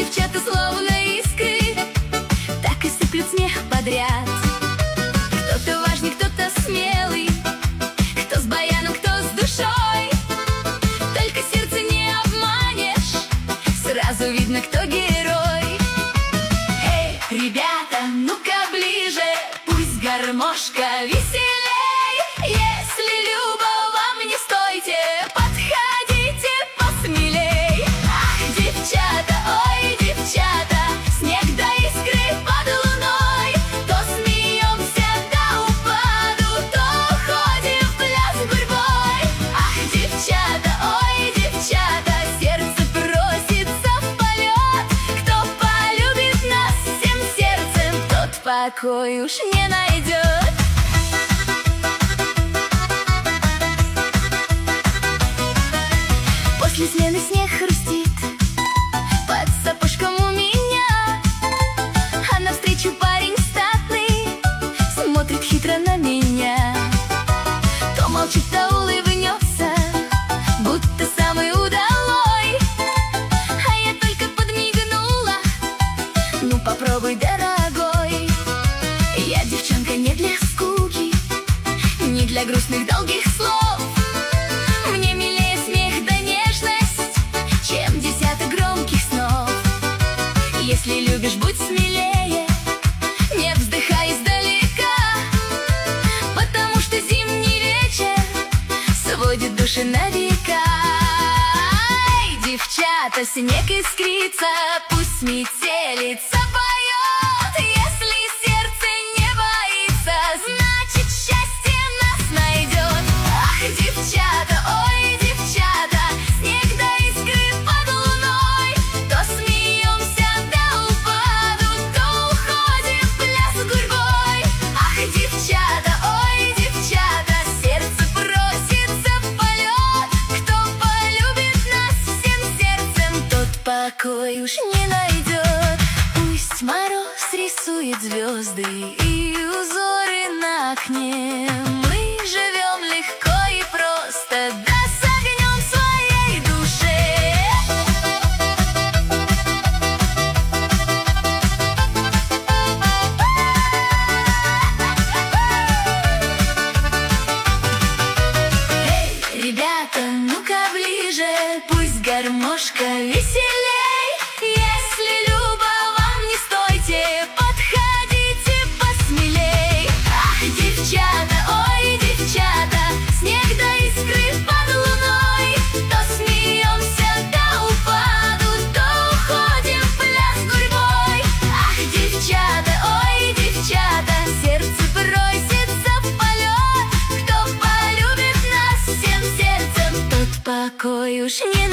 девчата словно искры так и сыплют смех подряд. Кто-то важный, кто-то смелый, кто с баяном, кто с душой. Только сердце не обманешь, сразу видно, кто герой. Эй, ребята, ну-ка ближе, пусть гармошка веселей. Если любо вам, не стойте, подходите посмелей. Ах, девчата, ой, девчата, снег до искры под луной. То смеемся до упаду, то ходим в пляс гурьбой. Ах, девчата, ой, девчата, сердце просится в полет. Кто полюбит нас всем сердцем, тот покой уж не найдет. После смены снег хрустит под сапожком у меня, а навстречу парень статный смотрит хитро на меня. То молчит, то улыбнется, будто самый удалой. А я только подмигнула: ну попробуй, дорогой. Я девчонка не для скуки, не для грустных долгих слов. Мне милее смех да нежность, чем десяток громких снов. Если любишь, будь смелее, не вздыхай издалека, потому что зимний вечер сводит души на века. Ай, девчата, снег искрится, пусть метелица поет. Если сердце не боится, значит счастье нас найдет. Ах, девчата, ой, девчата, снег до искры под луной. То смеемся до упаду, то уходим в пляс гурьбой. Ах, девчата, ой, девчата, сердце просится в полет. Кто полюбит нас всем сердцем, тот покой уж не найдет. Пусть мороз рисует звезды и узоры на окне, мы живем легко и просто, да с огнем своей душе. Эй, ребята, ну-ка ближе, пусть гармошка веселей. Если любо вам, не стойте, подходите посмелей. Ах, девчата, ой, девчата, снег до искры под луной. То смеемся до упаду, то уходим в пляс гурьбой. Ах, девчата, ой, девчата, сердце просится в полет. Кто полюбит нас всем сердцем, тот покой уж не